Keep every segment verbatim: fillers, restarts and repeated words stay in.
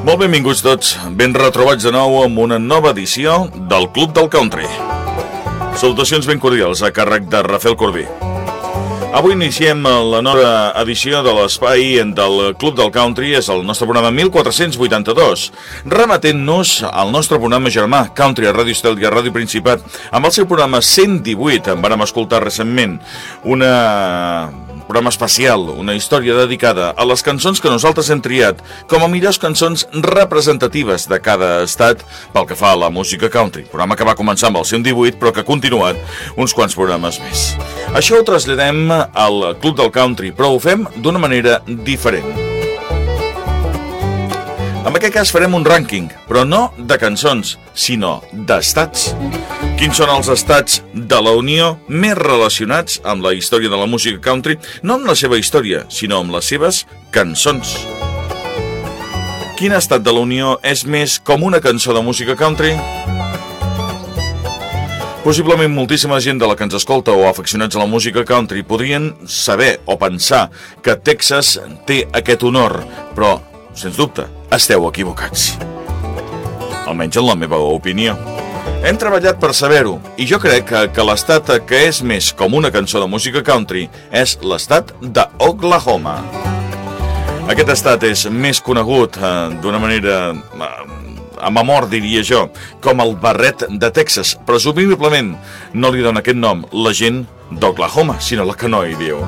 Molt benvinguts tots, ben retrobats de nou amb una nova edició del Club del Country. Salutacions ben cordials a càrrec de Rafael Corbí. Avui iniciem la nova edició de l'espai del Club del Country, és el nostre programa mil quatre-cents vuitanta-dos, remetent-nos al nostre programa germà, Country a Ràdio Estel i a Ràdio Principat, amb el seu programa cent divuit. En vàrem escoltar recentment una... un programa especial, una història dedicada a les cançons que nosaltres hem triat com a millors cançons representatives de cada estat pel que fa a la música country. Programa que va començar amb el cent divuit però que ha continuat uns quants programes més. Això ho traslladem al Club del Country, però ho fem d'una manera diferent. En aquest cas farem un rànquing, però no de cançons, sinó d'estats. Quins són els estats de la Unió més relacionats amb la història de la música country, no amb la seva història, sinó amb les seves cançons. Quin estat de la Unió és més com una cançó de música country? Possiblement moltíssima gent de la que ens escolta o afeccionats a la música country podrien saber o pensar que Texas té aquest honor, però, sens dubte, esteu equivocats. Almenys en la meva opinió. Hem treballat per saber-ho, i jo crec que, que l'estat que és més com una cançó de música country és l'estat d'Oklahoma. Aquest estat és més conegut eh, d'una manera... Eh, amb amor, diria jo, com el barret de Texas. Presumiblement no li dona aquest nom la gent d'Oklahoma, sinó la que no hi viu.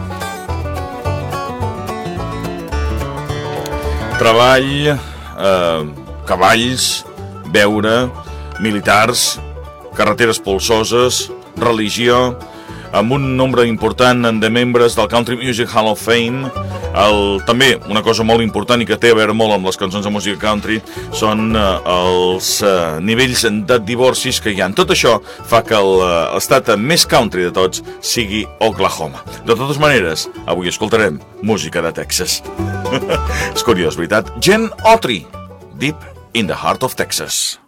Treball, eh, cavalls, beure, militars, carreteres polsoses, religió, amb un nombre important de membres del Country Music Hall of Fame. El, també una cosa molt important i que té a veure molt amb les cançons de música country són eh, els eh, nivells de divorcis que hi ha. Tot això fa que l'estat més country de tots sigui Oklahoma. De totes maneres, avui escoltarem música de Texas. És curiós, veritat? Gene Autry, Deep in the Heart of Texas.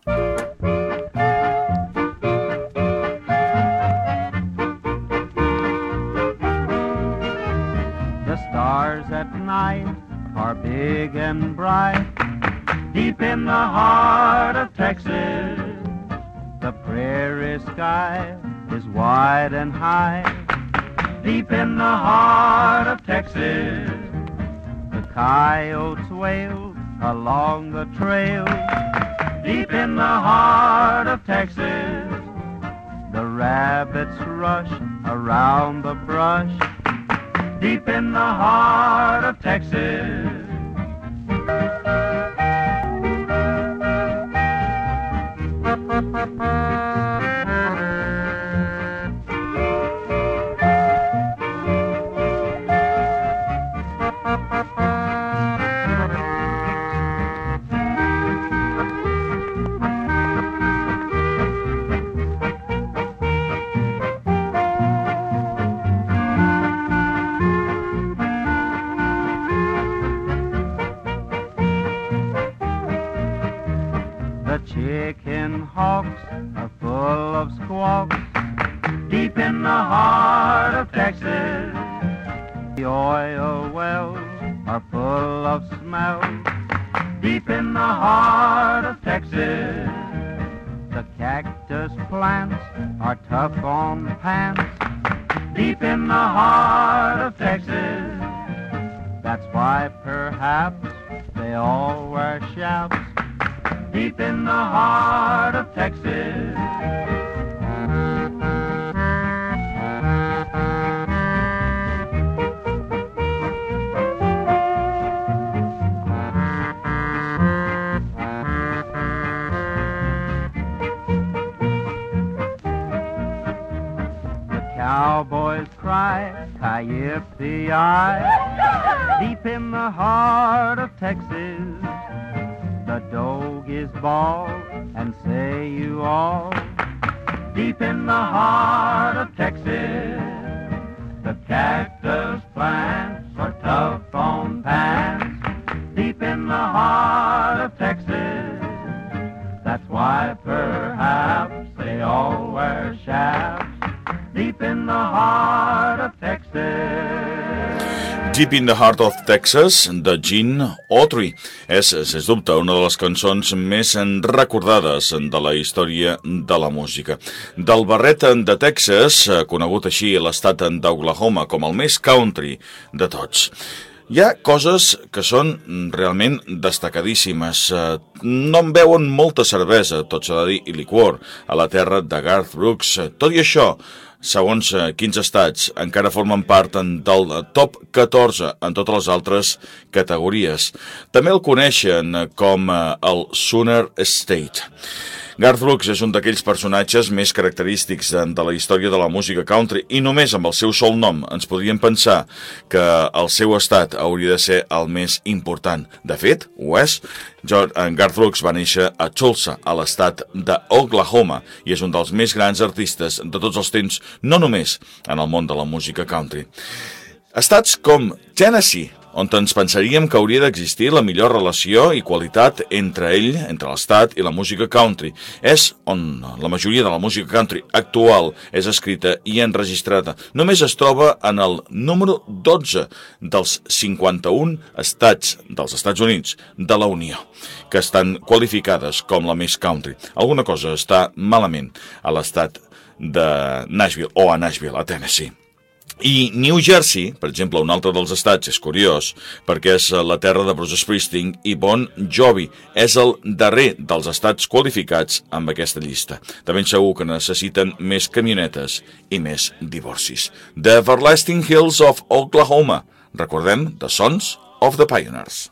Are big and bright, deep in the heart of Texas. The prairie sky is wide and high, deep in the heart of Texas. The coyotes wail along the trail, deep in the heart of Texas. The rabbits rush around the brush, deep in the heart of Texas. Chicken hawks are full of squawks, deep in the heart of Texas. The oil wells are full of smell, deep in the heart of Texas. The cactus plants are tough on pants, deep in the heart of Texas. That's why perhaps they all wear chaps, deep in the heart of Texas. The cowboys cry, Ki-yip-the-yi, deep in the heart of Texas. The dog is bald, and say you all, deep in the heart of Texas. The cactus plants are tough on pants, deep in the heart of Texas. That's why perhaps they all wear chaps, deep in the heart of Texas. Deep in the Heart of Texas, de Gene Autry. És, sens dubte, una de les cançons més recordades de la història de la música. Del barret de Texas, conegut així a l'estat d'Oklahoma com el més country de tots. Hi ha coses que són realment destacadíssimes. No en veuen molta cervesa, tot s'ha de dir, i licor, a la terra de Garth Brooks. Tot i això, segons quins estats, encara formen part del top catorze en totes les altres categories. També el coneixen com el Sooner State. Garth Brooks és un d'aquells personatges més característics de, de la història de la música country i només amb el seu sol nom ens podríem pensar que el seu estat hauria de ser el més important. De fet, ho és. Garth Brooks va néixer a Tulsa, a l'estat d'Oklahoma, i és un dels més grans artistes de tots els temps, no només en el món de la música country. Estats com Tennessee, on ens pensaríem que hauria d'existir la millor relació i qualitat entre ell, entre l'estat i la música country. És on la majoria de la música country actual és escrita i enregistrada. Només es troba en el número dotze dels cinquanta-un estats dels Estats Units de la Unió, que estan qualificades com la més country. Alguna cosa està malament a l'estat de Nashville, o a Nashville, a Tennessee. I New Jersey, per exemple, un altre dels estats, és curiós, perquè és la terra de Bruce Springsteen i Bon Jovi. És el darrer dels estats qualificats amb aquesta llista. De ben segur que necessiten més camionetes i més divorcis. The Everlasting Hills of Oklahoma. Recordem, The Sons of the Pioneers.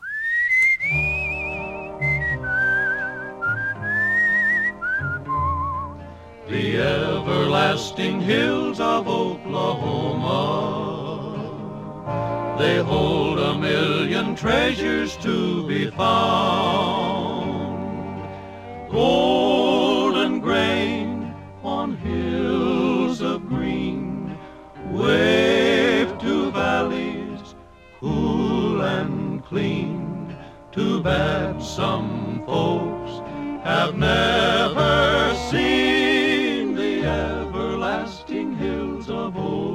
The everlasting hills of Oklahoma, they hold a million treasures to be found. Golden grain on hills of green, wave to valleys cool and clean. Too bad some folks have never seen everlasting hills of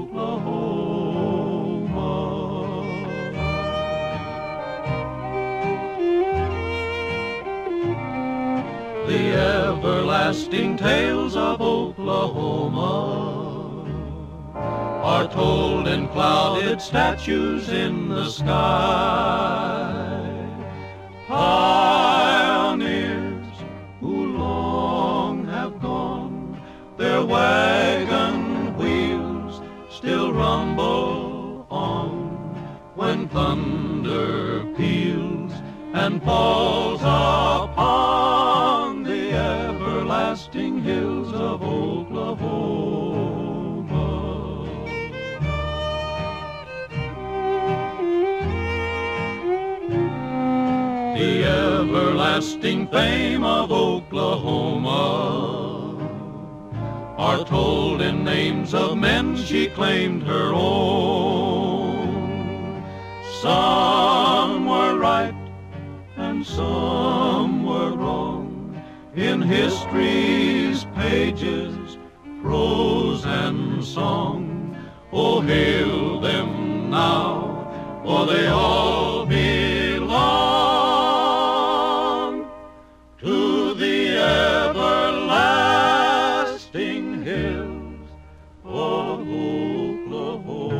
Oklahoma. The everlasting tales of Oklahoma are told in clouded statues in the sky. Pioneers who long have gone, their wagon wheels still rumble on when thunder peals and falls upon the everlasting hills of Oklahoma. The everlasting fame of Oklahoma are told in names of men she claimed her own. Some were right and some were wrong in history's pages, prose and song. Oh, hail them now, for they all belong to the everlasting hills of Oklahoma.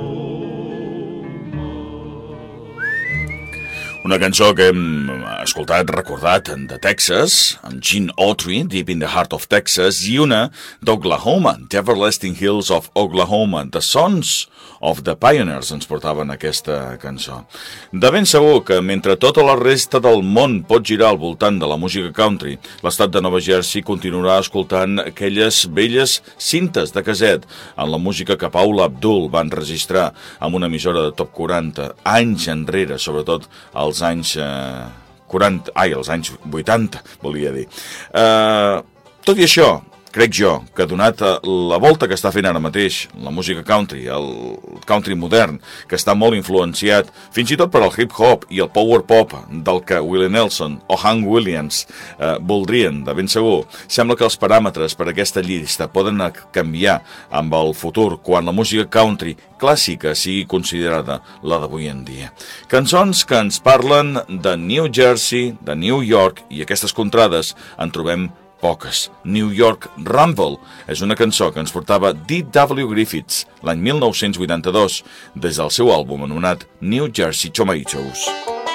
Una cançó que hem escoltat, recordat, de Texas, amb Gene Autry, Deep in the Heart of Texas, i una d'Oklahoma, The Everlasting Hills of Oklahoma, The Sons of the Pioneers, ens portaven aquesta cançó. De ben segur que mentre tota la resta del món pot girar al voltant de la música country, l'estat de Nova Jersey continuarà escoltant aquelles velles cintes de caset en la música que Paula Abdul va enregistrar amb una emissora de top quaranta anys enrere, sobretot als anys eh, quaranta, ai, als anys vuitanta, volia dir. Eh, tot i això, crec jo, que donat la volta que està fent ara mateix la música country, el country modern, que està molt influenciat fins i tot per al hip-hop i el power pop del que Willie Nelson o Hank Williams eh, voldrien, de ben segur, sembla que els paràmetres per a aquesta llista poden canviar amb el futur quan la música country clàssica sigui considerada la d'avui en dia. Cançons que ens parlen de New Jersey, de New York, i aquestes contrades en trobem poques. New York Rumble és una cançó que ens portava D W Griffiths l'any mil nou-cents vuitanta-dos des del seu àlbum anomenat New Jersey Tomatoes.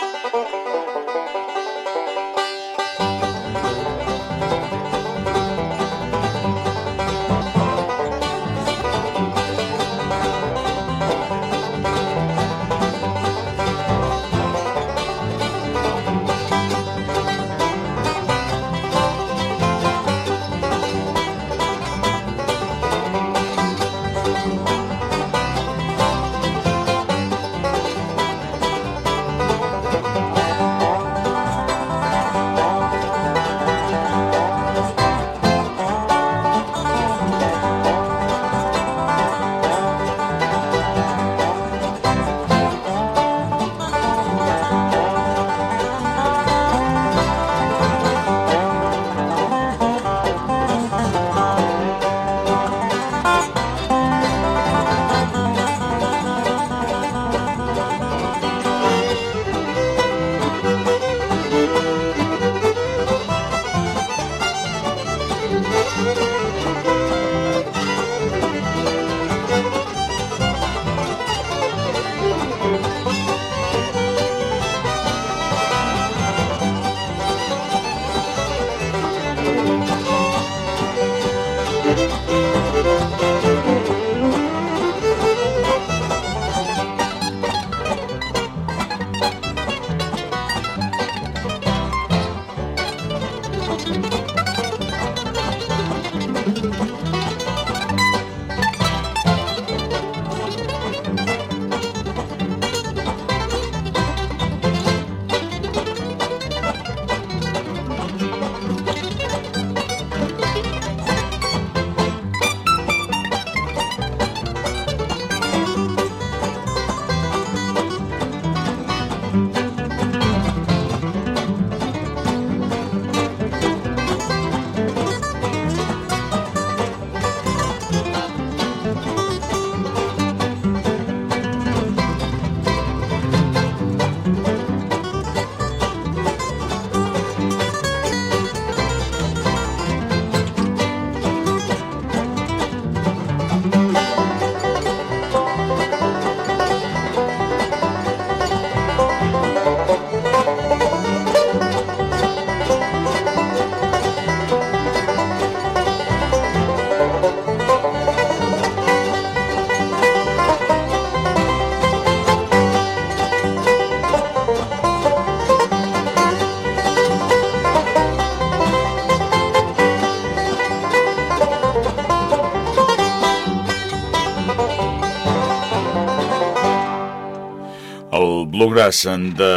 Bluegrass de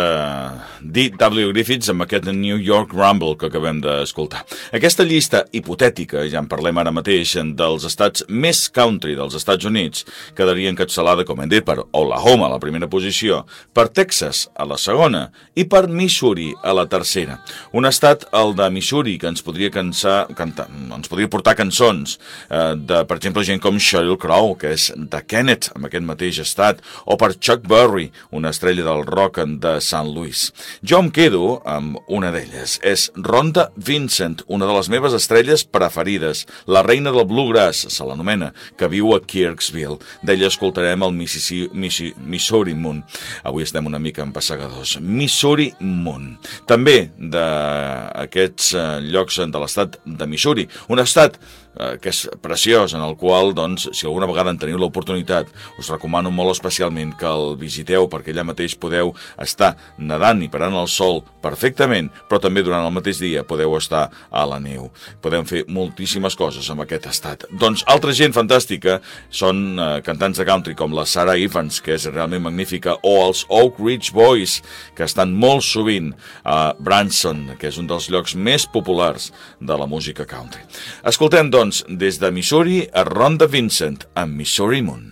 D W Griffiths amb aquest New York Rumble que acabem d'escoltar. Aquesta llista hipotètica, ja en parlem ara mateix, dels estats més country dels Estats Units, quedaria encapçalada, com hem dit, per Oklahoma a la primera posició, per Texas a la segona i per Missouri a la tercera. Un estat, el de Missouri, que ens podria cansar, cantar, ens podria portar cançons eh, de, per exemple, gent com Sheryl Crow, que és de Kennett, amb aquest mateix estat, o per Chuck Berry, una estrella del rock de Saint Louis. Jo em quedo amb una d'elles. És Rhonda Vincent, una de les meves estrelles preferides, la reina del bluegrass, se l'anomena, que viu a Kirksville. D'ella escoltarem el Mississippi, Missouri Moon. Avui estem una mica empassegadors. Missouri Moon. També d'aquests llocs de l'estat de Missouri, un estat que és preciós, en el qual, doncs, si alguna vegada en teniu l'oportunitat, us recomano molt especialment que el visiteu, perquè allà mateix podeu estar nedant i parant el sol perfectament, però també durant el mateix dia podeu estar a la neu. Podem fer moltíssimes coses amb aquest estat. Doncs altra gent fantàstica són eh, cantants de country com la Sarah Evans, que és realment magnífica, o els Oak Ridge Boys, que estan molt sovint a Branson, que és un dels llocs més populars de la música country. Escoltem, doncs, doncs, des de Missouri, a Rhonda Vincent, amb Missouri Moon.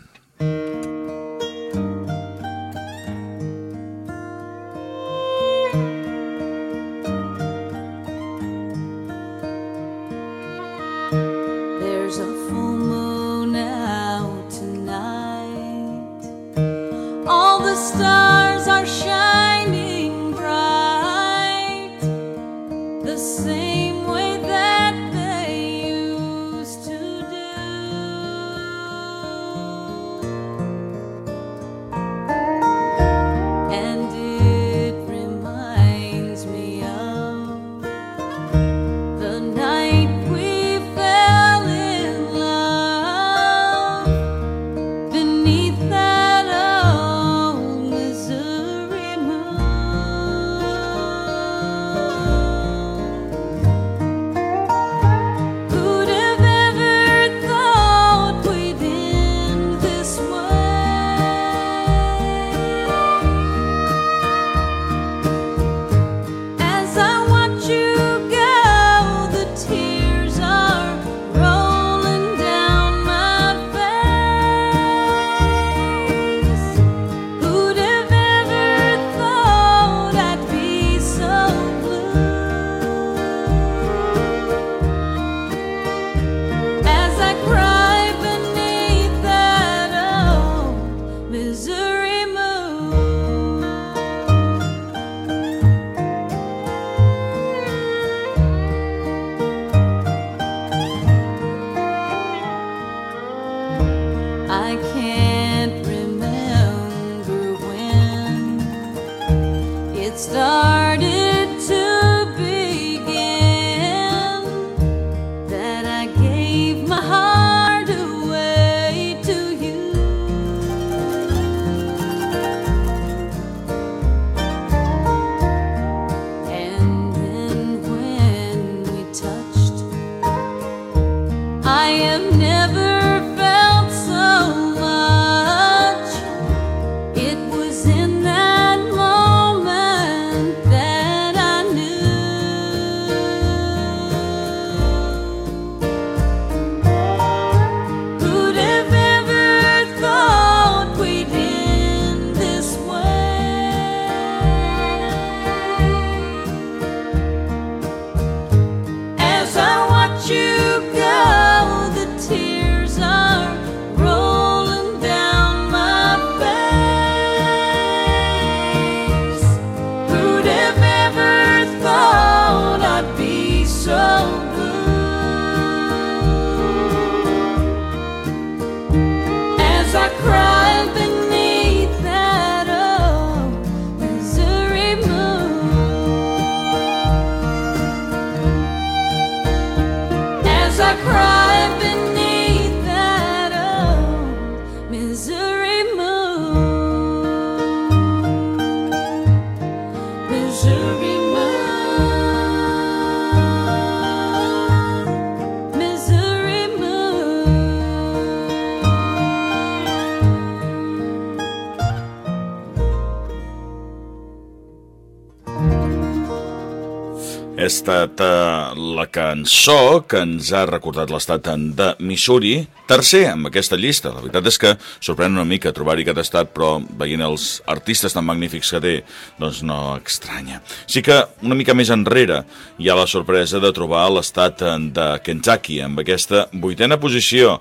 Ha estat uh, la cançó que ens ha recordat l'estat de Missouri, tercer amb aquesta llista. La veritat és que sorprèn una mica trobar-hi aquest estat, però veient els artistes tan magnífics que té, doncs no estranya. Sí que una mica més enrere hi ha la sorpresa de trobar l'estat de Kentucky, amb aquesta vuitena posició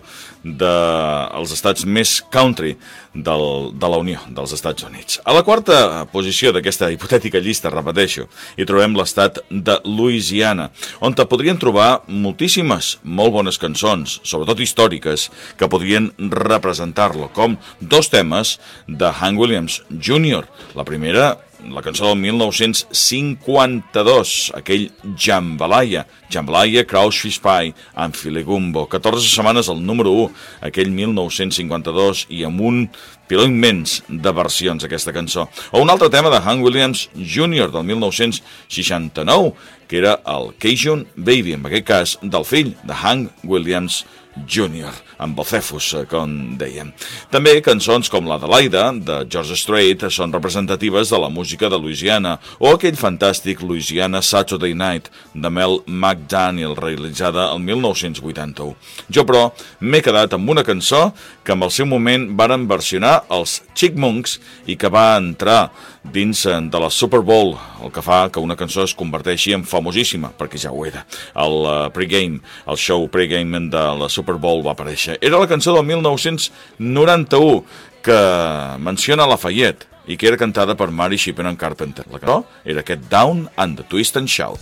dels estats més country del, de la Unió dels Estats Units. A la quarta posició d'aquesta hipotètica llista, repeteixo, hi trobem l'estat de Louisiana, on te podrien trobar moltíssimes, molt bones cançons, sobretot històriques, que podrien representar-lo, com dos temes de Hank Williams júnior La primera, la cançó del mil nou-cents cinquanta-dos, aquell Jambalaya, Jambalaya, Crawfish Pie amb Filegumbo, catorze setmanes al número u, aquell mil nou-cents cinquanta-dos, i amb un piló immens de versions aquesta cançó. O un altre tema de Hank Williams júnior del mil nou-cents seixanta-nou, que era el Cajun Baby, en aquest cas del fill de Hank Williams júnior amb Bocephus, com dèiem. També cançons com l'Adelaida, de George Strait, són representatives de la música de Louisiana, o aquell fantàstic Louisiana Saturday Night, de Mel McDaniel, realitzada el mil nou-cents vuitanta-u. Jo, però, m'he quedat amb una cançó que en el seu moment varen versionar els Chipmunks i que va entrar dins de la Super Bowl, el que fa que una cançó es converteixi en famosíssima, perquè ja ho era. El pregame, el show pregame de la Super Bowl va aparèixer. Era la cançó del mil nou-cents noranta-u que menciona Lafayette i que era cantada per Mary Shipman Carpenter. La cançó era aquest Down and the Twist and Shout.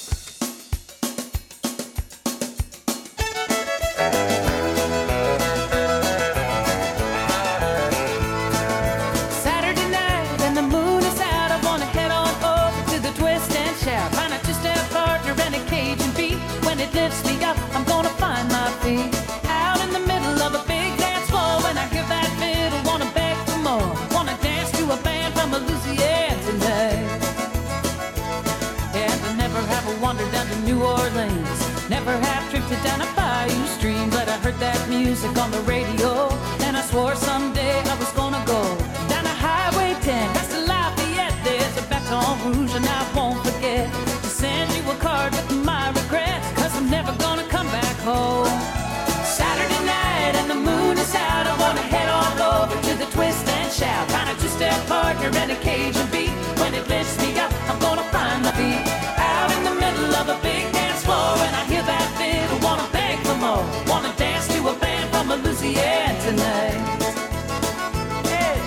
New Orleans, never have drifted down a bayou stream, but I heard that music on the radio, and I swore someday I was gonna go down a Highway ten, past the Lafayette. There's a Baton Rouge, and I won't forget to send you a card with my regrets, cause I'm never gonna come back home. Saturday night and the moon is out, I wanna head all over to the twist and shout, find a two-step partner and a Cajun beat. When it lifts me up, I'm gonna find my feet out in the middle of a big dance floor, and I hear that fiddle, wanna beg for more, wanna dance to a band from Louisiana tonight. Hey.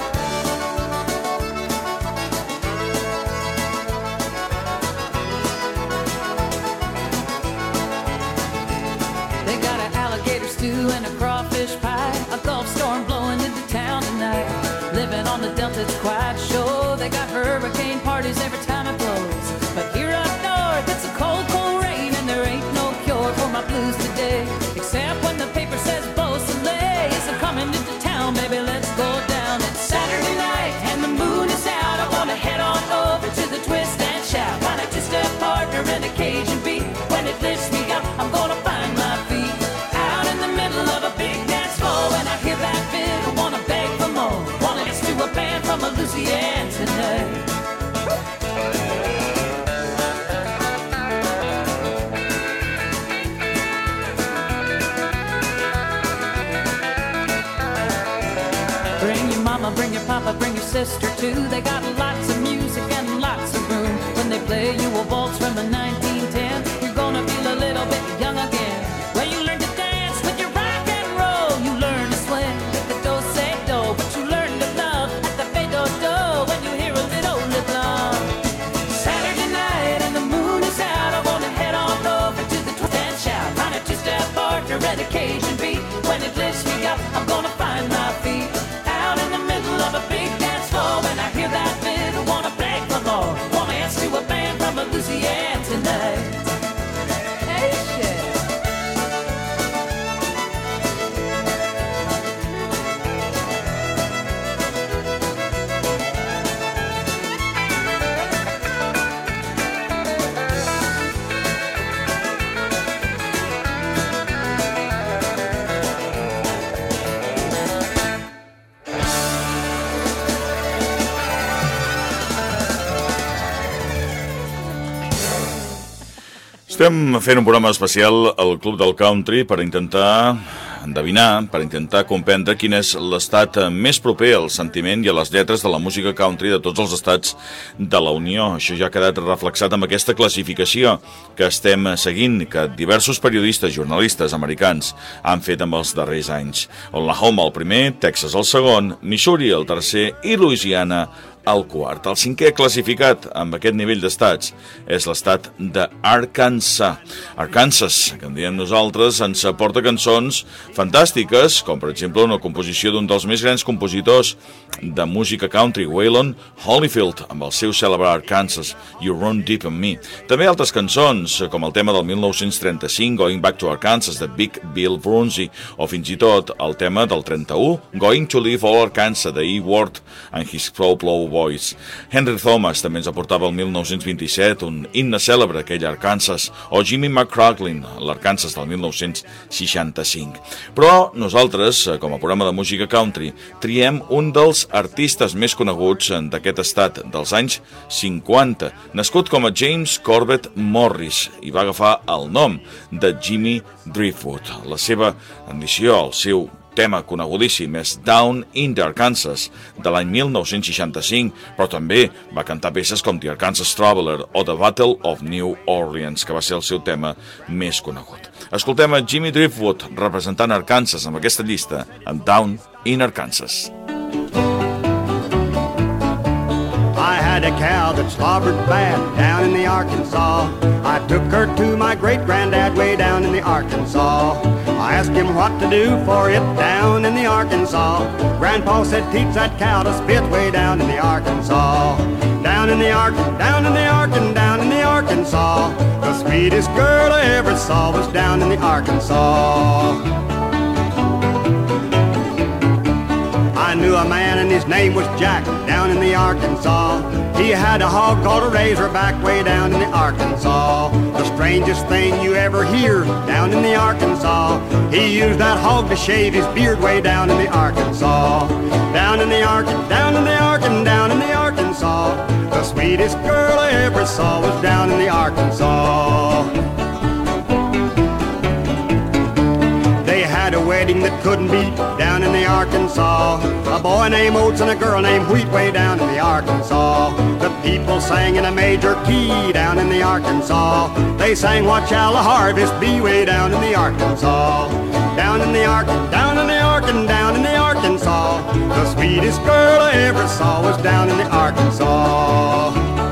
They got an alligator stew and a crawfish pie, a Gulf storm blowing into town tonight. Living on the Delta, it's quite sure. They got hurricane parties every time it blows, but here up north it's a cold, cold rain, and there ain't no cure for my blues today, except when the paper says Beausoleil is coming into town. Baby, let's go down. It's Saturday night and the moon is out, I wanna head on over to the twist and shout, find a two-step partner and a Cajun beat. When it lifts me up, I'm gonna find my feet out in the middle of a big dance floor, and I hear that fiddle, wanna beg for more, wanna dance to a band from Louisiana tonight. Bring your mama, bring your papa, bring your sister too. They got lots of music and lots of room. When they play you a waltz from the nineteen ten, you're gonna feel a little bit young again. Well, you learn to dance with your rock and roll, you learn to swing with the do-say-do, but you learn to love at the fade-do-do when you hear a little lip long. Saturday night and the moon is out, I wanna head on over to the twist and shout, find a two-step partner and a Cajun beat. When it lifts me up, I'm gonna find my feet out in the middle of a big dance floor, when I hear that fiddle, wanna beg for more, wanna dance to a band from Louisiana tonight. Hey, shit. Estem fent un programa especial al Club del Country per intentar endevinar, per intentar comprendre quin és l'estat més proper al sentiment i a les lletres de la música country de tots els estats de la Unió. Això ja ha quedat reflexat amb aquesta classificació que estem seguint, que diversos periodistes, jornalistes americans han fet amb els darrers anys. Oklahoma el primer, Texas el segon, Missouri el tercer i Louisiana el quart. El cinquè classificat amb aquest nivell d'estats és l'estat d'Arkansas. Arkansas, que en diem nosaltres, ens aporta cançons fantàstiques, com per exemple una composició d'un dels més grans compositors de música country, Waylon Holyfield, amb el seu cèlebre Arkansas, You Run Deep in Me. També altres cançons, com el tema del mil nou-cents trenta-cinc, Going Back to Arkansas, de Big Bill Brunsey, o fins i tot el tema del trenta-u, Going to Leave All Arkansas, de E. Ward and His Pro Plow Cowboys. Henry Thomas també ens aportava el mil nou-cents vint-i-set un himne cèlebre, aquell Arkansas, o Jimmy McCracklin, l'Arkansas del mil nou-cents seixanta-cinc. Però nosaltres, com a programa de música country, triem un dels artistes més coneguts d'aquest estat dels anys cinquanta, nascut com a James Corbett Morris, i va agafar el nom de Jimmy Driftwood. La seva ambició, el seu tema conegudíssim és Down in the Arkansas, de l'any mil nou-cents seixanta-cinc, però també va cantar peces com The Arkansas Traveler o The Battle of New Orleans, que va ser el seu tema més conegut. Escoltem a Jimmy Driftwood representant Arkansas amb aquesta llista, amb Down in Arkansas. I had a cow that slobbered bad down in the Arkansas. I took her to my great-granddad way down in the Arkansas. I asked him what to do for it down in the Arkansas. Grandpa said, teach that cow to spit way down in the Arkansas. Down in the Ark, down in the Ark, and down in the Arkansas. The sweetest girl I ever saw was down in the Arkansas. I knew a man and his name was Jack down in the Arkansas. He had a hog called a razorback way down in the Arkansas. The strangest thing you ever hear down in the Arkansas. He used that hog to shave his beard way down in the Arkansas. Down in the Ark, down in the Ark, and down in the Arkansas. The sweetest girl I ever saw was down in the Arkansas. They had a wedding that couldn't beat down in the Arkansas. A boy named Oates and a girl named Wheat way down in the Arkansas. The people sang in a major key down in the Arkansas. They sang What Shall the Harvest Be way down in the Arkansas. Down in the Ark, down in the Ark, and down in the Arkansas. The sweetest girl I ever saw was down in the Arkansas.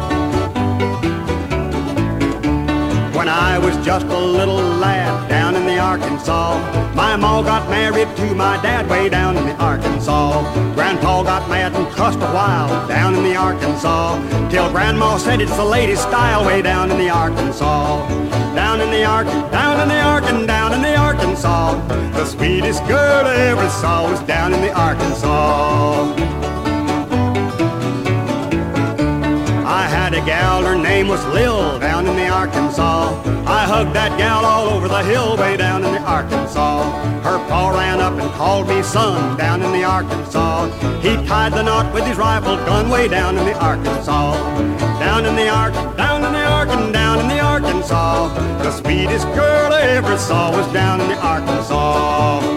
When I was just a little lad down in the Arkansas, my ma got married to my dad way down in the Arkansas. Grandpa got mad and cussed a while down in the Arkansas, till Grandma said it's the latest style way down in the Arkansas. Down in the Ark, down in the Ark, and down in the Arkansas. The sweetest girl I ever saw was down in the Arkansas. I had a gal, her name was Lil, down in the Arkansas. I hugged that gal all over the hill way down in the Arkansas. Her pa ran up and called me son down in the Arkansas. He tied the knot with his rifle gun way down in the Arkansas. Down in the Ark, down in the Ark, and down in the Arkansas. The sweetest girl I ever saw was down in the Arkansas.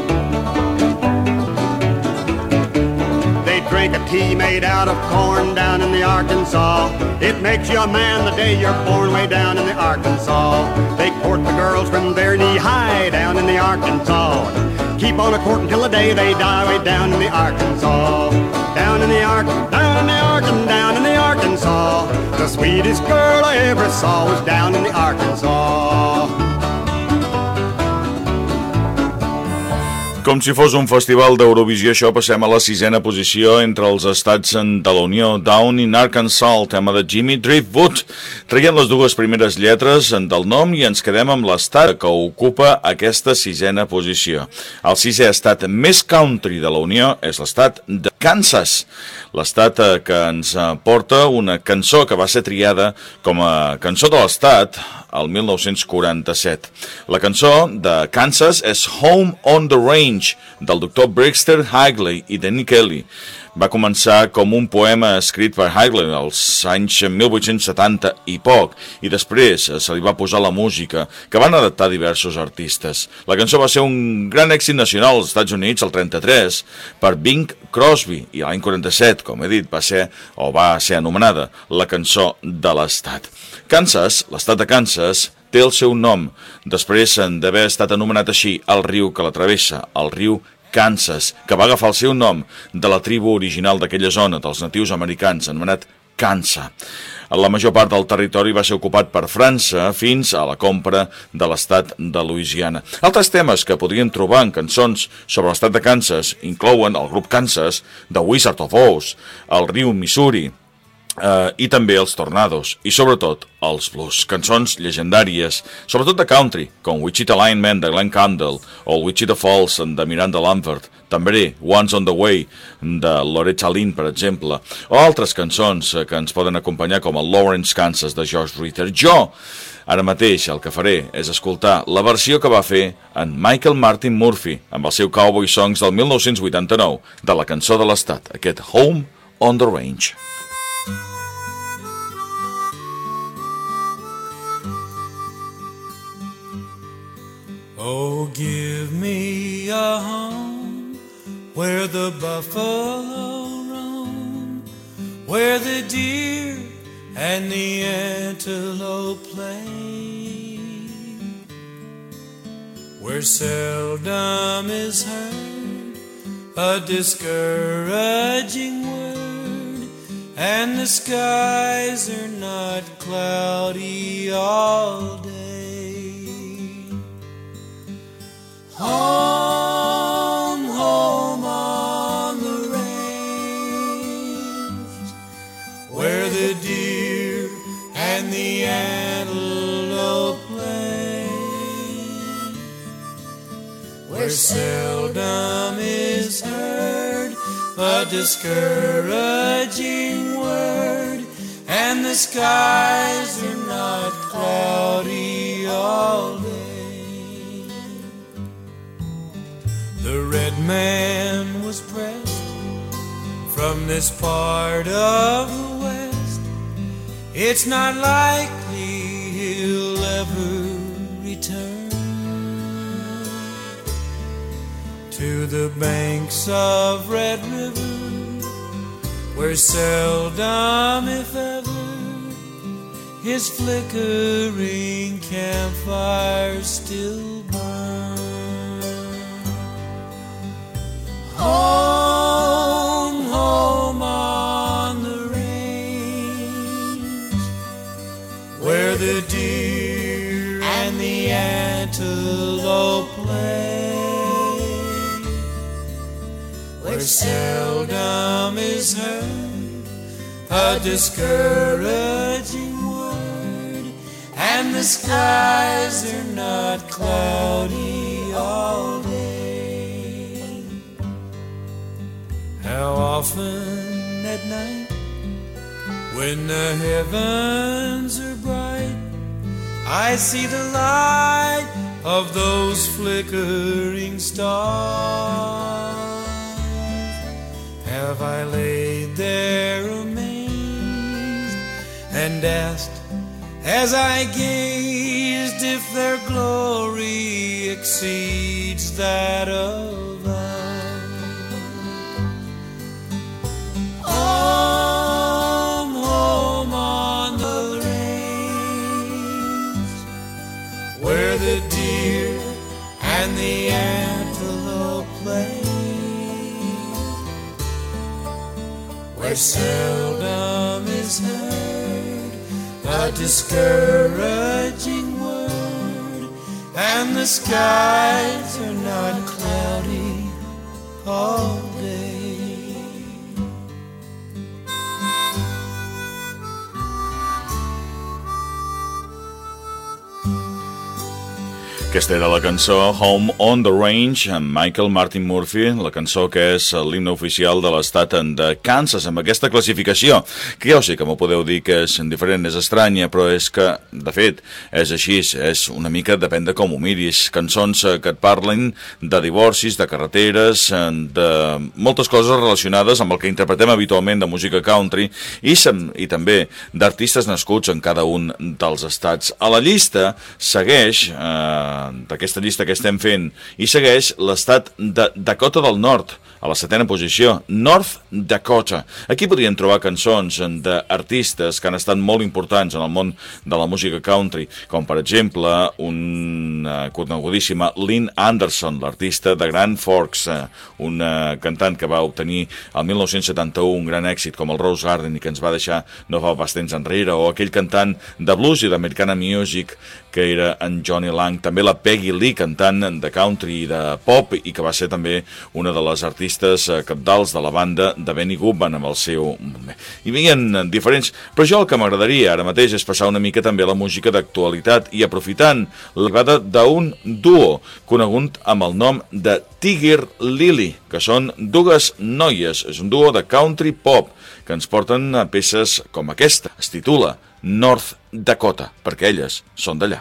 Drink a tea made out of corn down in the Arkansas. It makes you a man the day you're born way down in the Arkansas. They court the girls from their knee high down in the Arkansas. Keep on a court until the day they die way down in the Arkansas. Down in the Ark, down in the Ark, and down in the Arkansas. The sweetest girl I ever saw was down in the Arkansas. Com si fos un festival d'Eurovisió, això passem a la sisena posició entre els estats de la Unió. Down in Arkansas, el tema de Jimmy Driftwood. Traiem les dues primeres lletres del nom i ens quedem amb l'estat que ocupa aquesta sisena posició. El sisè estat més country de la Unió és l'estat de Kansas, l'estat que ens porta una cançó que va ser triada com a cançó de l'estat el mil nou-cents quaranta-set. La cançó de Kansas és Home on the Range, del doctor Brixter Higley i Danny Kelly. Va començar com un poema escrit per Higley als anys mil vuit-cents setanta i poc, i després se li va posar la música, que van adaptar diversos artistes. La cançó va ser un gran èxit nacional als Estats Units el trenta-tres per Bing Crosby, i l'any quaranta-set, com he dit, va ser o va ser anomenada la cançó de l'estat. Kansas, l'estat de Kansas, té el seu nom, després d'haver estat anomenat així el riu que la travessa, el riu Kansas, que va agafar el seu nom de la tribu original d'aquella zona, dels natius americans, anomenat Kansas. La major part del territori va ser ocupat per França fins a la compra de l'estat de Louisiana. Altres temes que podrien trobar en cançons sobre l'estat de Kansas inclouen el grup Kansas, The Wizard of Oz, el riu Missouri, Uh, i també els tornados, i sobretot els blues, cançons llegendàries, sobretot de country, com Wichita Lineman de Glenn Campbell, o Wichita Falls de Miranda Lambert, també Once on the Way de Loretta Lynn, per exemple, o altres cançons que ens poden acompanyar, com el Lawrence, Kansas de George Ritter. Jo, ara mateix, el que faré és escoltar la versió que va fer en Michael Martin Murphey amb el seu Cowboy Songs del mil nou-cents vuitanta-nou de la cançó de l'estat, aquest Home on the Range. Oh, give me a home where the buffalo roam, where the deer and the antelope play, where seldom is heard a discouraging word, and the skies are not cloudy all day. Home, home on the range, where the deer and the antelope play, where seldom is heard a discouraging word, and the skies are not cloudy all day. The red man was pressed from this part of the West. It's not likely he'll ever return to the banks of Red River, where seldom, if ever, his flickering campfires still burn. Home, home on the range, where the deer and the antelope play, where seldom is heard a discouraging word, and the skies are not cloudy all day. How often at night, when the heavens are bright, I see the light of those flickering stars. Have I laid there amazed and asked, as I gazed, if their glory exceeds that of ours? Home, home on the range, where the deer and the antelope play, where seldom is heard a discouraging word, and the skies are not cloudy all day. Aquesta era la cançó Home on the Range amb Michael Martin Murphey, la cançó que és l'himne oficial de l'estat de Kansas, amb aquesta classificació, que ja ho sé que m'ho podeu dir que és diferent, és estranya, però és que, de fet, és així, és una mica, depèn de com ho miris, cançons que et parlen de divorcis, de carreteres, de moltes coses relacionades amb el que interpretem habitualment de música country i, i també d'artistes nascuts en cada un dels estats. A la llista segueix... Eh, d'aquesta llista que estem fent i segueix l'estat de Dakota del Nord a la setena posició, North Dakota. Aquí podríem trobar cançons d'artistes que han estat molt importants en el món de la música country, com per exemple una conegudíssima Lynn Anderson, l'artista de Grand Forks, una cantant que va obtenir el mil nou-cents setanta-u un gran èxit com el Rose Garden i que ens va deixar no fa pas temps enrere, o aquell cantant de blues i d'americana music que era en Johnny Lang, també la Peggy Lee, cantant de country i de pop, i que va ser també una de les artistes capdals de la banda de Benny Goodman amb el seu... Hi havien diferents... Però jo el que m'agradaria ara mateix és passar una mica també a la música d'actualitat i aprofitant l'arribada d'un duo conegut amb el nom de Tigger Lily, que són dues noies, és un duo de country pop que ens porten a peces com aquesta. Es titula North Dakota, perquè elles són d'allà.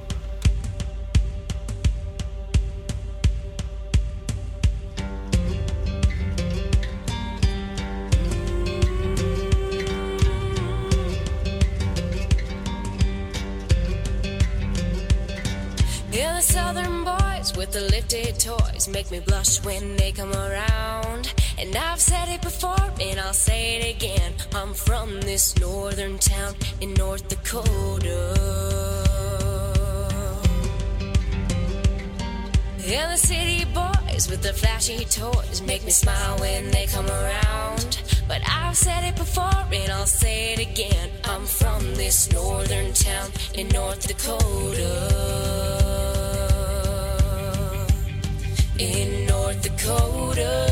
Yeah, the southern boys with the lifted toys make me blush when they come around. And I've said it before and I'll say it again, I'm from this northern town in North Dakota. Yeah, the city boys with the flashy toys make me smile when they come around. But I've said it before and I'll say it again, I'm from this northern town in North Dakota. In North Dakota.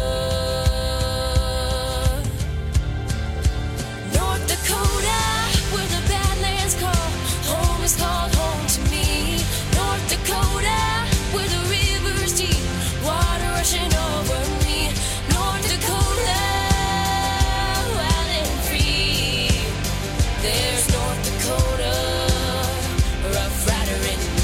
North Dakota, where the Badlands call, home is called home to me. North Dakota, where the river's deep, water rushing over me. North Dakota, wild and free. There's North Dakota, Rough Rider in me.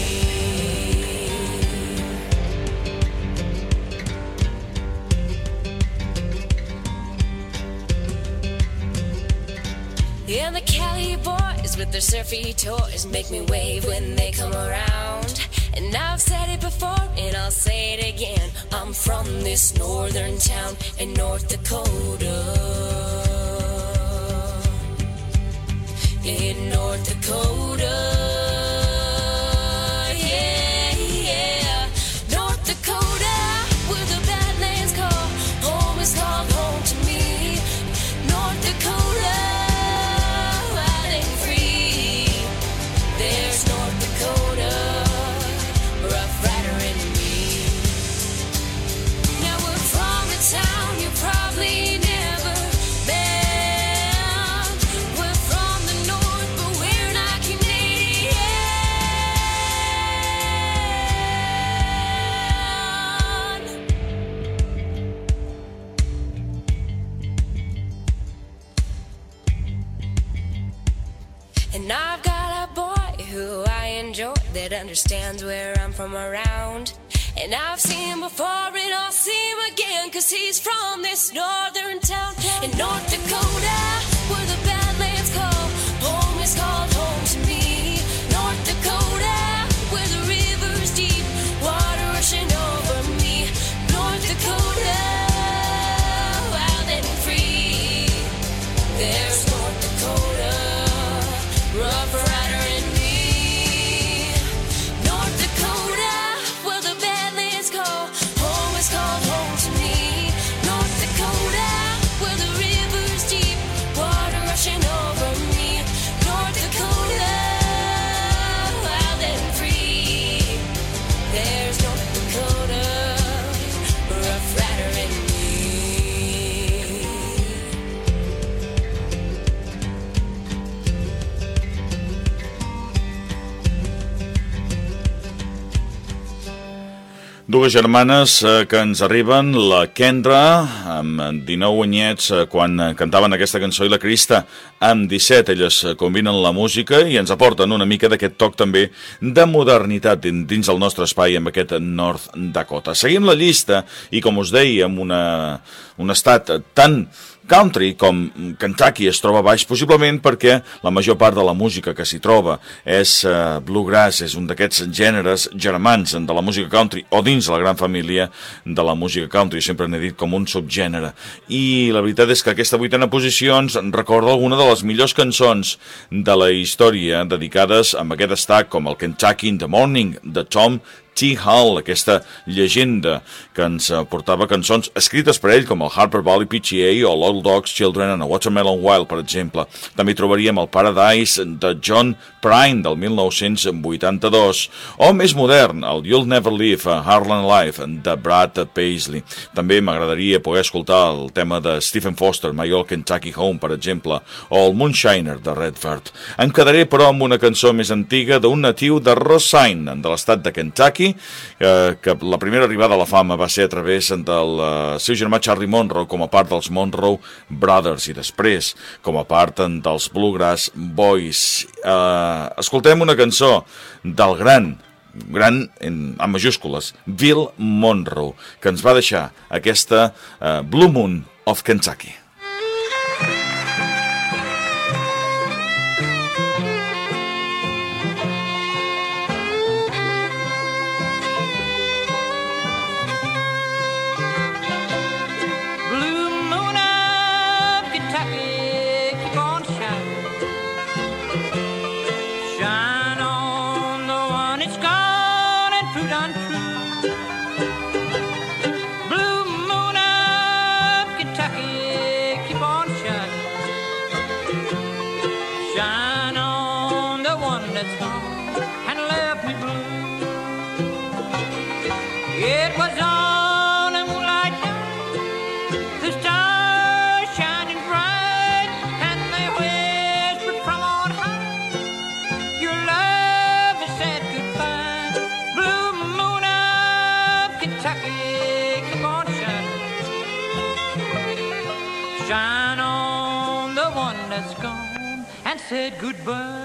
Yeah, the Cali boys with their surfy toys make me wave when they come around. And I've said it before and I'll say it again, I'm from this northern town in North Dakota. In North Dakota. Yeah, yeah. North Dakota, where the Badlands call, home is called home to me. North Dakota. And I've got a boy who I enjoy that understands where I'm from around. And I've seen him before and I'll see him again, cause he's from this northern town in North Dakota, where the Badlands call, home is called home to me. North Dakota, where the river's deep, water rushing over me. North Dakota, wild and free. There's North Dakota, Rough Rider in me. North Dakota, where the Badlands call, home is called home to me. North Dakota, where the river's deep, water rushing over me. North Dakota, wild and free. There's North Dakota, Rough Rider in me. Dues germanes eh, que ens arriben, la Kendra, amb dinou anyets, eh, quan cantaven aquesta cançó, i la Krista, amb disset. Elles combinen la música i ens aporten una mica d'aquest toc també de modernitat dins del nostre espai amb aquest North Dakota. Seguim la llista i, com us deia, amb una, un estat tan country com Kentucky es troba baix, possiblement perquè la major part de la música que s'hi troba és uh, bluegrass, és un d'aquests gèneres germans de la música country o dins la gran família de la música country, sempre n'he dit com un subgènere. I la veritat és que aquesta vuitena posició ens recorda alguna de les millors cançons de la història dedicades a aquest estat, com el Kentucky in the Morning de Tom T. Hall, aquesta llegenda que ens portava cançons escrites per ell, com el Harper Valley P G A o l'Old Dogs Children and a Watermelon Wild, per exemple. També trobaríem el Paradise de John Prine del mil nou-cents vuitanta-dos, o més modern, el You'll Never Live, a Harlan Live, de Brad Paisley. També m'agradaria poder escoltar el tema de Stephen Foster, My Old Kentucky Home, per exemple, o el Moonshiner de Redford. Em quedaré, però, amb una cançó més antiga d'un natiu de Rosine, de l'estat de Kentucky, eh, que la primera arribada a la fama va ser a través del eh, seu germà Charlie Monroe com a part dels Monroe Brothers i després com a part dels Bluegrass Boys. Eh, escoltem una cançó del gran, gran en, en majúscules, Bill Monroe, que ens va deixar aquesta eh, Blue Moon of Kentucky. Shine on the one that's gone and said goodbye.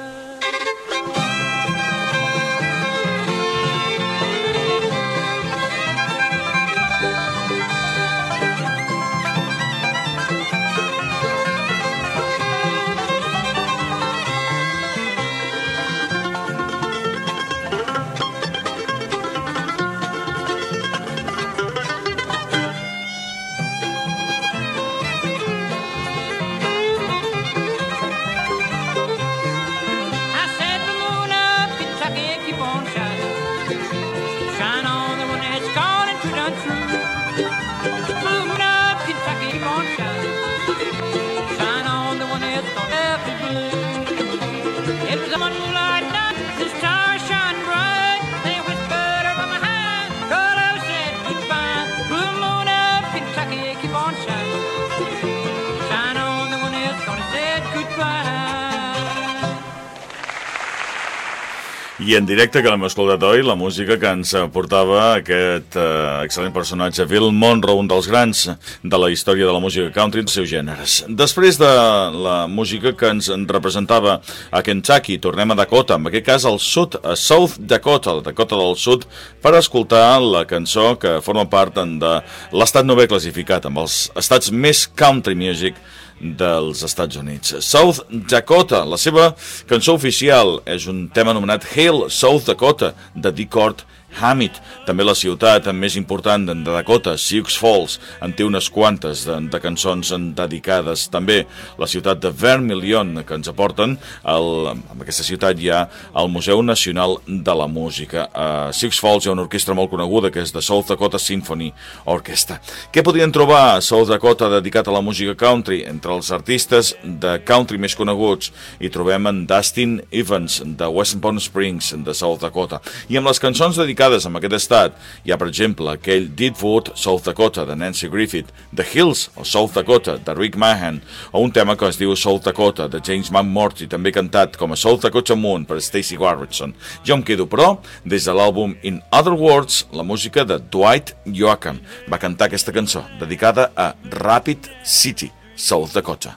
I en directe, que l'hem escoltat oi, la música que ens portava aquest eh, excel·lent personatge, Bill Monroe, un dels grans de la història de la música country dels seus gèneres. Després de la música que ens representava a Kentucky, tornem a Dakota, en aquest cas al sud, a South Dakota, la Dakota del Sud, per escoltar la cançó que forma part de l'estat novè classificat, amb els estats més country music dels Estats Units. South Dakota, la seva cançó oficial és un tema anomenat Hail South Dakota, de D. Cord Hammett. També la ciutat més important de Dakota, Sioux Falls, en té unes quantes de, de cançons dedicades. També la ciutat de Vermilion, que ens aporten, el, en aquesta ciutat hi ha el Museu Nacional de la Música. A Sioux Falls hi ha una orquestra molt coneguda, que és de South Dakota Symphony Orchestra. Què podien trobar a South Dakota dedicat a la música country? Entre els artistes de country més coneguts hi trobem en Dustin Evans, de West Palm Springs, de South Dakota. I amb les cançons dedicades en aquest estat hi ha, per exemple, aquell Deadwood, South Dakota, de Nancy Griffith, The Hills, o South Dakota, de Rick Mahan, o un tema que es diu South Dakota, de James McMurtry, també cantat com a South Dakota Moon per Stacey Warburton. Jo em quedo, però, des de l'àlbum In Other Words, la música de Dwight Yoakam. Va cantar aquesta cançó, dedicada a Rapid City, South Dakota.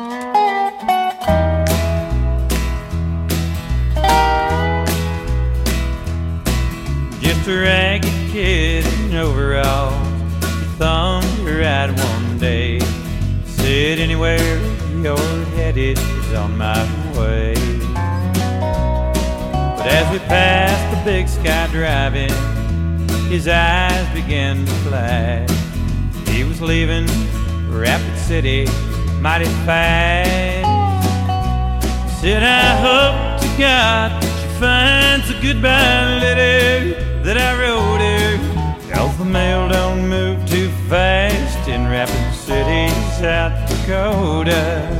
Just a ragged kid in overalls, thumbed your ride one day. Said anywhere you're headed is on my way. But as we passed the big sky driving, his eyes began to flash. He was leaving Rapid City mighty fast. Said I hope to God she finds a goodbye lady that I wrote her. Tells the mail don't move too fast in Rapid City, South Dakota.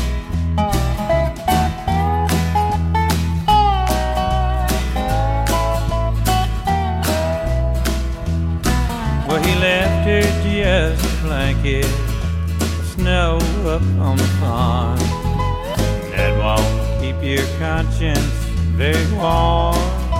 Well, he left her just a blanket of snow up on the pond. That won't keep your conscience very warm.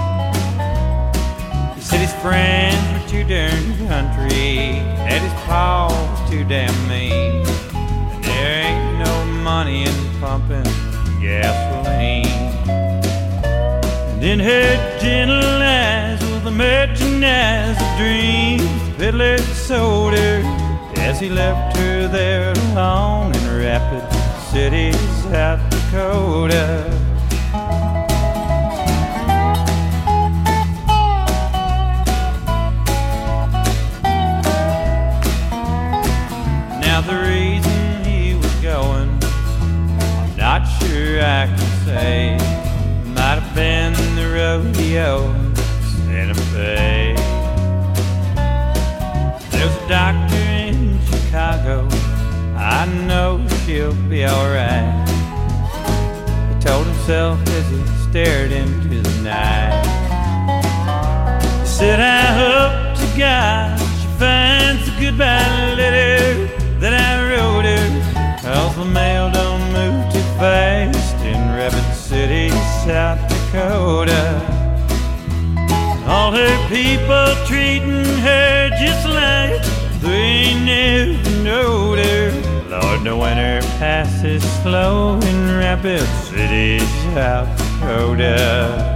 He said his friends were too darn country, that his pa was too damn mean, and there ain't no money in pumping gasoline. And in her gentle eyes was the merchandise of dreams the peddler sold her as he left her there alone in Rapid City, South Dakota. Now the reason he was going, I'm not sure I can say. Might have been the rodeo in Santa Fe. There's a doctor in Chicago, I know she'll be alright. He told himself as he stared into the night. He said, I hope to God she finds the goodbye letter that I wrote her, 'cause the mail don't move too fast in Rapid City, South Dakota. All her people treating her just like they never knowed her. Lord, the winter passes slow in Rapid City, South Dakota.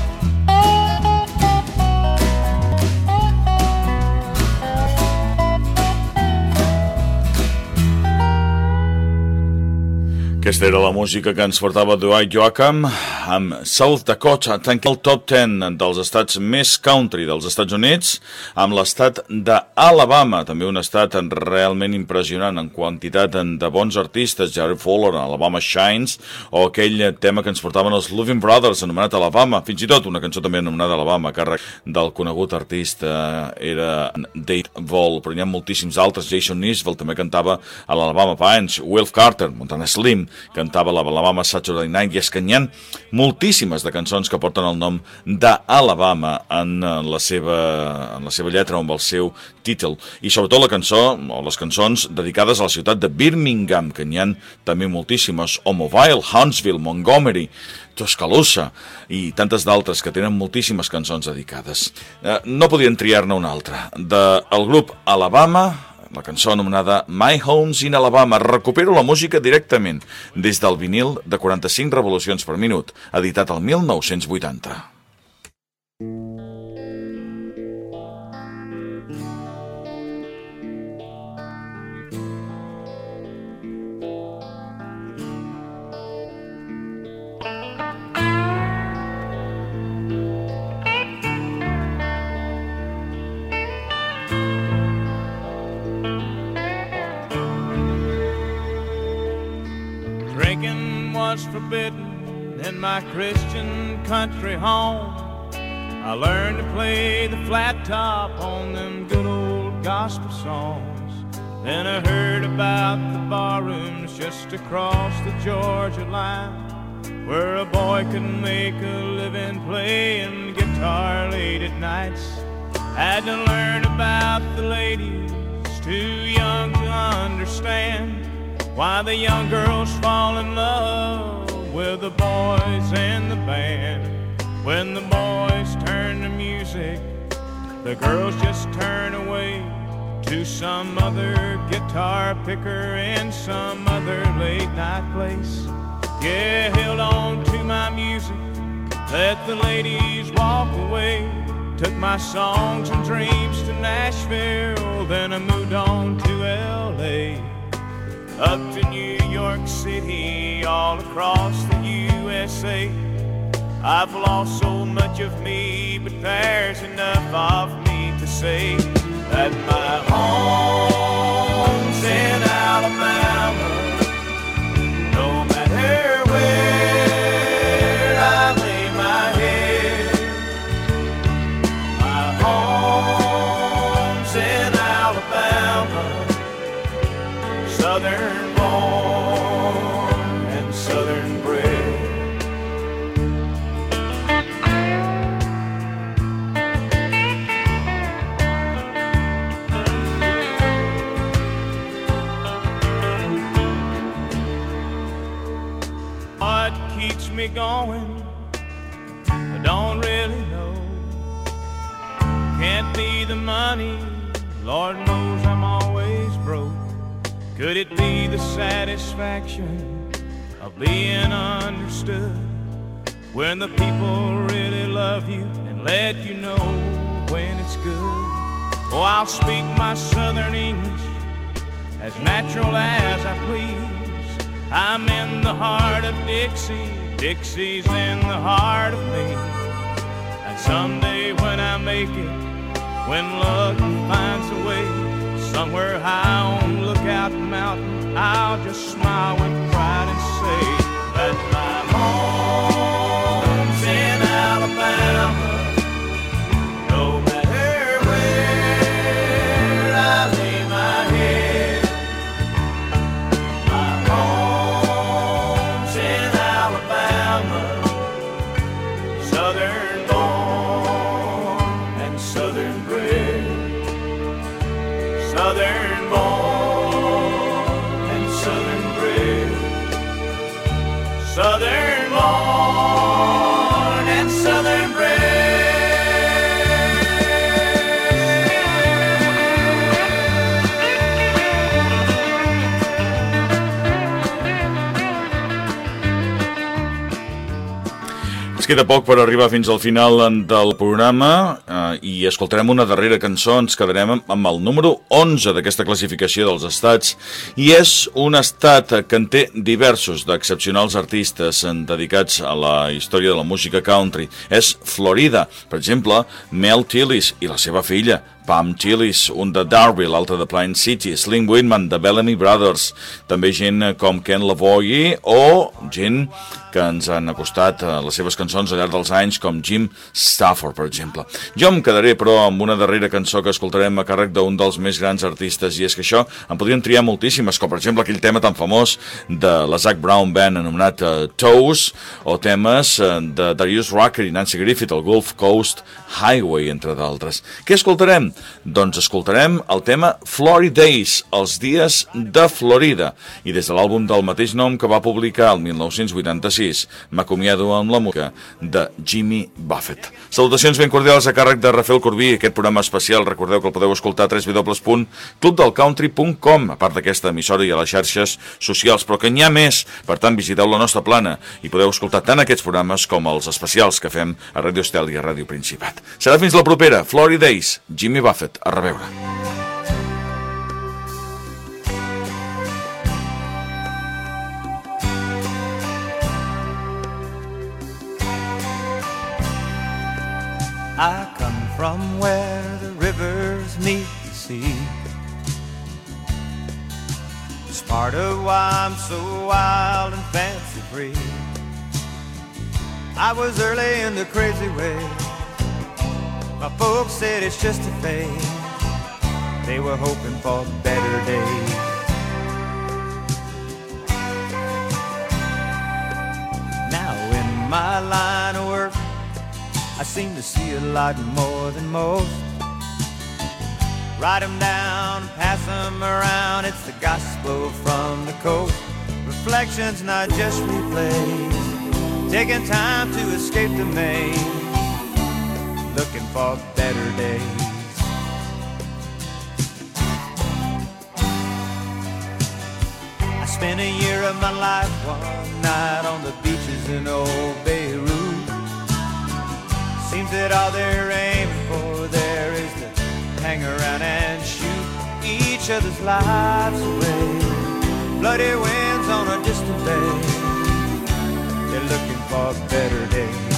Aquesta era la música que ens portava Dwight Yoakam amb South Dakota, tanca el top deu dels estats més country dels Estats Units, amb l'estat d'Alabama, també un estat realment impressionant en quantitat de bons artistes, Jerry Fowler, Alabama Shines, o aquell tema que ens portaven els Louvin Brothers, anomenat Alabama, fins i tot una cançó també anomenada Alabama, a càrrec del conegut artista, era Dave Vol, però n'hi ha moltíssims altres, Jason Isbell també cantava a l'Alabama Punch, Will Carter, Montana Slim, cantava l'Alabama Saturday Night, i és que n'hi ha moltíssimes de cançons que porten el nom d'Alabama en la seva, en la seva lletra o amb el seu títol, i sobretot la cançó o les cançons dedicades a la ciutat de Birmingham, que n'hi ha també moltíssimes, o Mobile, Huntsville, Montgomery, Tuscaloosa i tantes d'altres que tenen moltíssimes cançons dedicades. Eh, no podien triar-ne una altra. Del grup Alabama, la cançó anomenada My Home's in Alabama. Recupero la música directament des del vinil de quaranta-cinc revolucions per minut, editat el mil nou-cents vuitanta. Drinking was forbidden in my Christian country home. I learned to play the flat top on them good old gospel songs. Then I heard about the barrooms just across the Georgia line, where a boy could make a living playing guitar late at nights. Had to learn about the ladies, too young to understand why the young girls fall in love with the boys in the band. When the boys turn to music, the girls just turn away to some other guitar picker in some other late night place. Yeah, held on to my music, let the ladies walk away. Took my songs and dreams to Nashville, then I moved on to L A, up to New York City, all across the U S A. I've lost so much of me, but there's enough of me to say that my home's in Alabama. No matter where I lay my head, my southern bread. What keeps me going, I don't really know. Can't be the money, Lord knows I'm always broke. Could it be the satisfaction of being understood, when the people really love you and let you know when it's good? Oh, I'll speak my southern English as natural as I please. I'm in the heart of Dixie, Dixie's in the heart of me. And someday when I make it, when luck finds a way, somewhere high on Lookout Mountain, I'll just smile with pride and say that my home's in Alabama. No matter where I lay my head, my home's in Alabama. Southern born and southern bred. Southern born and southern bred. Southern born and southern bred. Ens queda poc per arribar fins al final del programa eh, i escoltarem una darrera cançó. Ens quedarem amb el número onze d'aquesta classificació dels estats, i és un estat que en té diversos d'excepcionals artistes dedicats a la història de la música country. És Florida. Per exemple, Mel Tillis i la seva filla Pam Tillis, un de Darby, l'altre de Plant City, Slim Whitman de Bellamy Brothers, també gent com Ken Lavoie o gent que ens han acostat a les seves cançons al llarg dels anys, com Jim Stafford, per exemple. Jo em quedaré, però, amb una darrera cançó que escoltarem a càrrec d'un dels més grans artistes, i és que això en podríem triar moltíssimes, com per exemple aquell tema tan famós de la Zac Brown Band anomenat uh, Toes, o temes uh, de Darius Rucker i Nancy Griffith, el Gulf Coast Highway, entre d'altres. Què escoltarem? Doncs escoltarem el tema Floridays, els dies de Florida, i des de l'àlbum del mateix nom que va publicar el mil nou-cents vuitanta-sis, m'acomiado amb la música de Jimmy Buffett. Salutacions ben cordials a càrrec de Rafael Corbí. Aquest programa especial, recordeu que el podeu escoltar a w w w punt club del country punt com, a part d'aquesta emissora i a les xarxes socials, però que n'hi ha més. Per tant, visiteu la nostra plana i podeu escoltar tant aquests programes com els especials que fem a Ràdio Estel i a Ràdio Principat. Serà fins la propera. Floridays, Jimmy Buffett. A reveure. I come from where the rivers meet the sea. It's part of why I'm so wild and fancy free. I was early in the crazy way. My folks said it's just a phase. They were hoping for better days. Now in my line of work, I seem to see a lot more than most. Write them down, pass them around. It's the gospel from the coast. Reflections, not just replays. Taking time to escape the maze. Looking for better days. I spent a year of my life one night on the beaches in old Beirut. Seems that all they're aiming for there is to hang around and shoot each other's lives away. Bloody winds on a distant bay. They're looking for better days.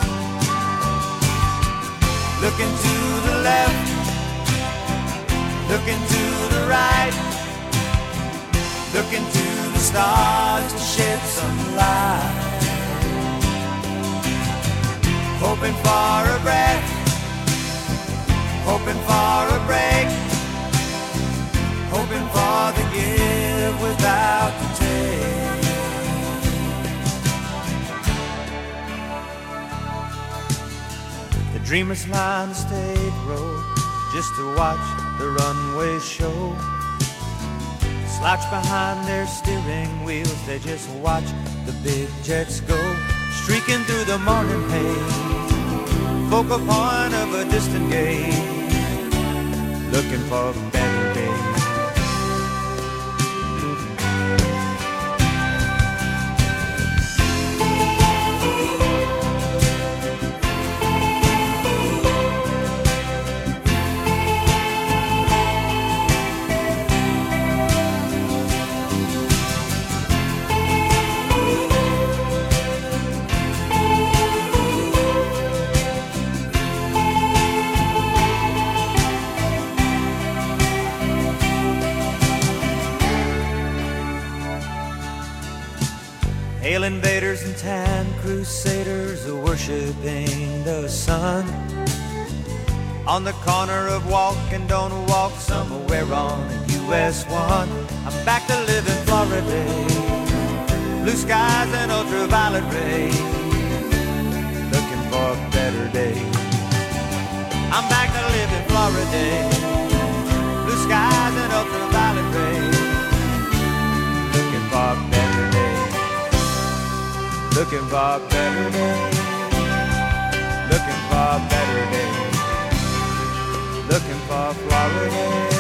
Looking to the left, looking to the right, looking to the stars to shed some light. Hoping for a breath, hoping for a break, hoping for the give without the take. Dreamers line the state road just to watch the runway show. Slouch behind their steering wheels, they just watch the big jets go. Streaking through the morning haze, focal point of a distant gate, looking for better days. Hail invaders and tan crusaders are worshiping the sun. On the corner of Walk and Don't Walk, somewhere on a U S one. I'm back to live in Florida, blue skies and ultraviolet rays, looking for a better day. I'm back to live in Florida, blue skies and ultraviolet rays, looking for a better day. Looking for a better day. Looking for a better day. Looking for Florida.